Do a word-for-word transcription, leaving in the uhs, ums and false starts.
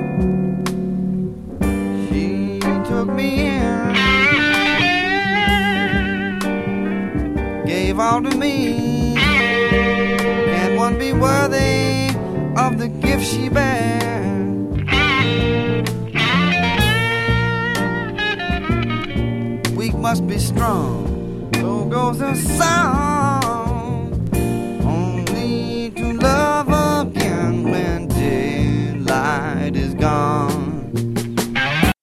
She took me in, gave all to me. Can one be worthy of the gift she bears? Weak must be strong, so goes the song.